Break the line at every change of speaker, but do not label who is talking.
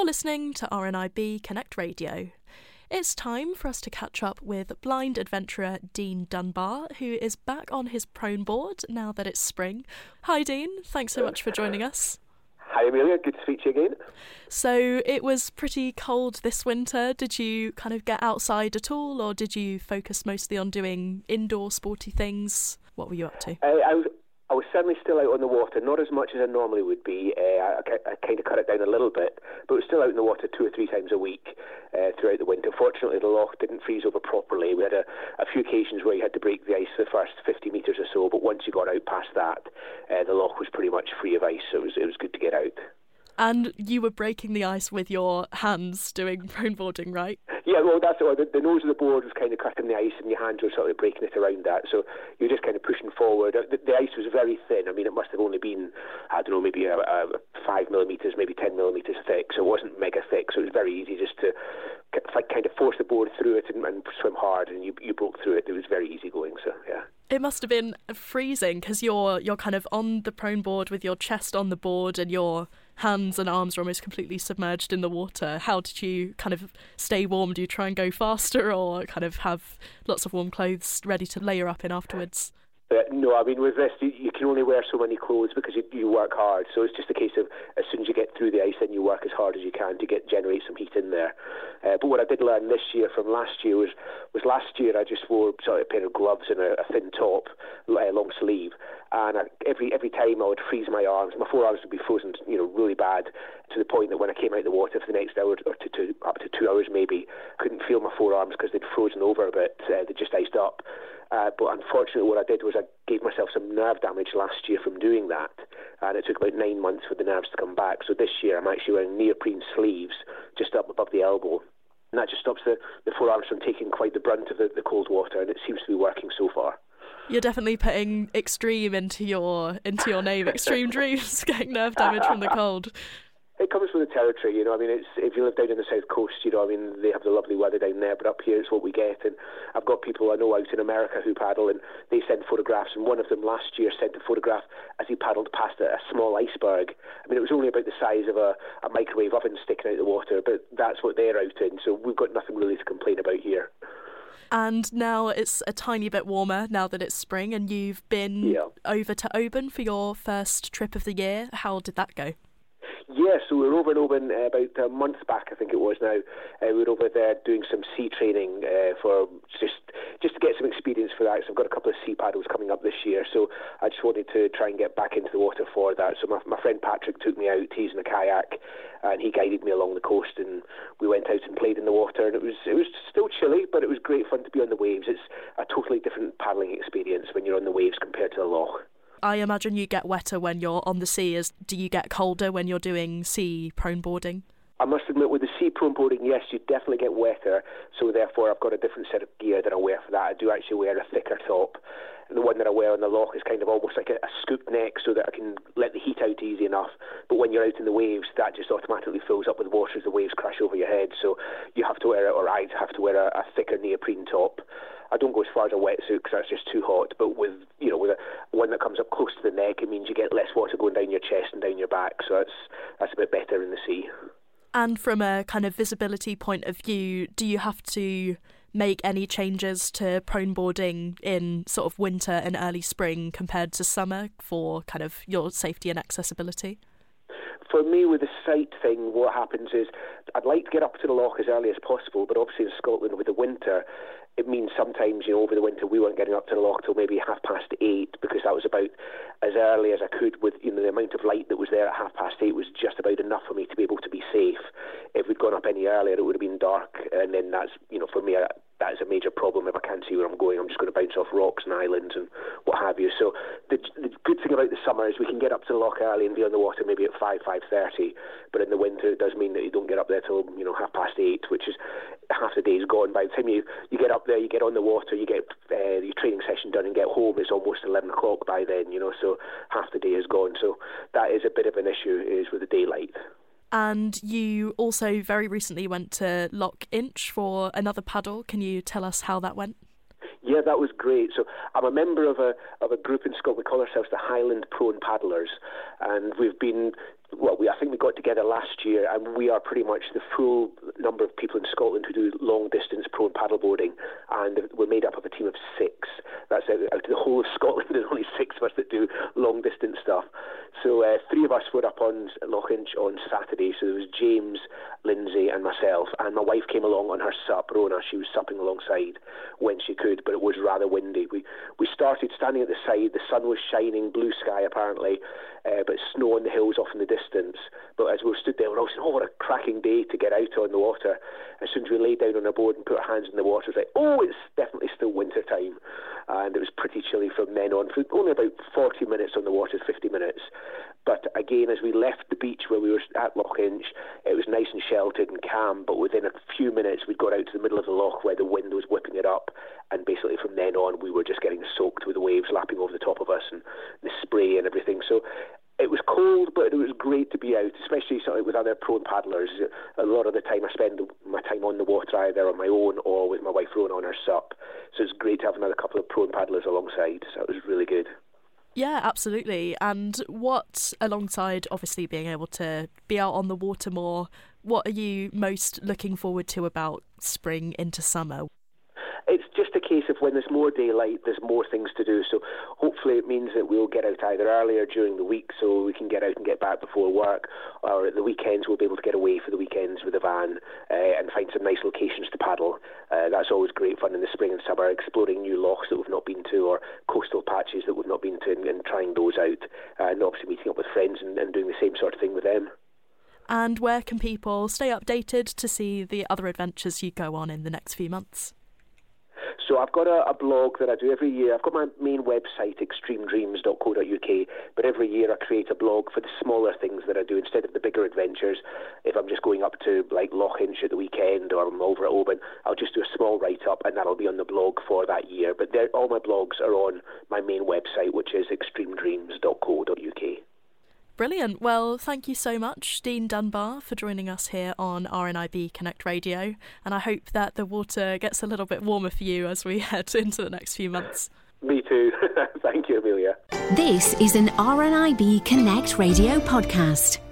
You're listening to RNIB Connect Radio. It's time for us to catch up with blind adventurer Dean Dunbar, who is back on his prone board now that it's spring. Hi Dean, thanks so much for joining us.
Hi Amelia, good to speak to you again.
So it was pretty cold this winter. Did you kind of get outside at all, or did you focus mostly on doing indoor sporty things? What were you up to?
I was certainly still out on the water, not as much as I normally would be. I kind of cut it down a little bit, but was still out in the water 2 or 3 times a week throughout the winter. Fortunately, the loch didn't freeze over properly. We had a few occasions where you had to break the ice the first 50 metres or so, but once you got out past that, the loch was pretty much free of ice, so it was good to get out.
And you were breaking the ice with your hands doing prone boarding, right?
Yeah, well, that's all. The nose of the board was kind of cutting the ice and your hands were sort of breaking it around that. So you're just kind of pushing forward. The ice was very thin. I mean, it must have only been, I don't know, maybe 5 millimetres, maybe 10 millimetres thick. So it wasn't mega thick. So it was very easy just to kind of force the board through it and swim hard. And you broke through it. It was very easy going. So, yeah.
It must have been freezing because you're kind of on the prone board with your chest on the board and your hands and arms are almost completely submerged in the water. How did you kind of stay warm? Do you try and go faster or kind of have lots of warm clothes ready to layer up in afterwards?
No, I mean, with this, you can only wear so many clothes because you work hard. So it's just a case of as soon as you get through the ice, then you work as hard as you can to generate some heat in there. But what I did learn this year from last year was last year I just wore sort of a pair of gloves and a thin top, long sleeve. And every time I would freeze my arms, my forearms would be frozen, really bad, to the point that when I came out of the water for the next hour or two, up to 2 hours maybe, couldn't feel my forearms because they'd frozen over a bit. They just iced up. But unfortunately, what I did was I gave myself some nerve damage last year from doing that, and it took about 9 months for the nerves to come back. So this year, I'm actually wearing neoprene sleeves just up above the elbow, and that just stops the forearms from taking quite the brunt of the cold water, and it seems to be working so far.
You're definitely putting extreme into your name. Extreme Dreams, getting nerve damage from the cold.
It comes with the territory, I mean, if you live down in the south coast, they have the lovely weather down there, but up here it's what we get. And I've got people I know out in America who paddle, and they send photographs, and one of them last year sent a photograph as he paddled past a small iceberg. I mean, it was only about the size of a microwave oven sticking out the water, but that's what they're out in, so we've got nothing really to complain about here.
And now it's a tiny bit warmer now that it's spring, and you've been over to Oban for your first trip of the year. How did that go?
Yeah, so we were over in Oban about a month back, I think it was now. We were over there doing some sea training for just to get some experience for that. So I've got a couple of sea paddles coming up this year, so I just wanted to try and get back into the water for that. So my friend Patrick took me out. He's in a kayak, and he guided me along the coast, and we went out and played in the water. And it was still chilly, but it was great fun to be on the waves. It's a totally different paddling experience when you're on the waves compared to the loch.
I imagine you get wetter when you're on the sea. Do you get colder when you're doing sea prone boarding?
I must admit, with the sea prone boarding, yes, you definitely get wetter. So therefore, I've got a different set of gear that I wear for that. I do actually wear a thicker top. And the one that I wear on the loch is kind of almost like a scooped neck so that I can let the heat out easy enough. But when you're out in the waves, that just automatically fills up with water as the waves crash over your head. So you have to wear it, or I'd have to wear a thicker neoprene top. I don't go as far as a wetsuit because that's just too hot. But with one that comes up close to the neck, it means you get less water going down your chest and down your back. So that's a bit better in the sea.
And from a kind of visibility point of view, do you have to make any changes to prone boarding in sort of winter and early spring compared to summer for kind of your safety and accessibility?
For me, with the sight thing, what happens is I'd like to get up to the loch as early as possible, but obviously in Scotland with the winter, it means sometimes, over the winter we weren't getting up to the loch till maybe 8:30 because that was about as early as I could with the amount of light that was there at 8:30 was just about enough for me to be able to be safe. If we'd gone up any earlier, it would have been dark, and then that's, for me, that is a major problem. If I can't see where I'm going, I'm just going to bounce off rocks and islands and what have you. So the good thing about the summer is we can get up to the loch early and be on the water maybe at 5:30, but in the winter it does mean that you don't get up there till 8:30, which is half the day's gone. By the time you get up there, you get on the water, you get your training session done and get home, it's almost 11 o'clock by then, so half the day is gone. So that is a bit of an issue, is with the daylight.
And you also very recently went to Loch Inch for another paddle. Can you tell us how that went?
Yeah, that was great. So I'm a member of a group in Scotland. We call ourselves the Highland Prone Paddlers, and we've been Well, I think we got together last year, and we are pretty much the full number of people in Scotland who do long-distance pro and paddleboarding, and we're made up of a team of 6. That's out of the whole of Scotland, there's only 6 of us that do long-distance stuff. So 3 of us were up on Lochlinch on Saturday, so there was James, Lindsay and myself, and my wife came along on her sup, Rona. She was supping alongside when she could, but it was rather windy. We started standing at the side, the sun was shining, blue sky apparently, but snow on the hills off in the distance. But as we stood there, we were all saying, oh, what a cracking day to get out on the water. As soon as we lay down on our board and put our hands in the water, it was like, oh, it's definitely still winter time. And it was pretty chilly from then on, for only about 40 minutes on the water, 50 minutes. But again, as we left the beach where we were at Lochlinch, it was nice and sheltered and calm, but within a few minutes we'd got out to the middle of the loch where the wind was whipping it up, and basically from then on we were just getting soaked with the waves lapping over the top of us and the spray and everything. So it was cold, but it was great to be out, especially with other prone paddlers. A lot of the time I spend my time on the water either on my own or with my wife Rona on her sup. So it's great to have another couple of prone paddlers alongside. So it was really good.
Yeah, absolutely. And what, alongside obviously being able to be out on the water more, what are you most looking forward to about spring into summer?
It's just a case of when there's more daylight, there's more things to do. So hopefully it means that we'll get out either earlier during the week so we can get out and get back before work, or at the weekends we'll be able to get away for the weekends with the van and find some nice locations to paddle. That's always great fun in the spring and summer, exploring new lochs that we've not been to or coastal patches that we've not been to and trying those out, and obviously meeting up with friends and doing the same sort of thing with them.
And where can people stay updated to see the other adventures you go on in the next few months?
So I've got a blog that I do every year. I've got my main website, extremedreams.co.uk, but every year I create a blog for the smaller things that I do instead of the bigger adventures. If I'm just going up to like Lochlinch at the weekend or I'm over at Oban, I'll just do a small write-up and that'll be on the blog for that year. But all my blogs are on my main website, which is extremedreams.co.uk.
Brilliant. Well, thank you so much, Dean Dunbar, for joining us here on RNIB Connect Radio. And I hope that the water gets a little bit warmer for you as we head into the next few months.
Me too. Thank you, Amelia.
This is an RNIB Connect Radio podcast.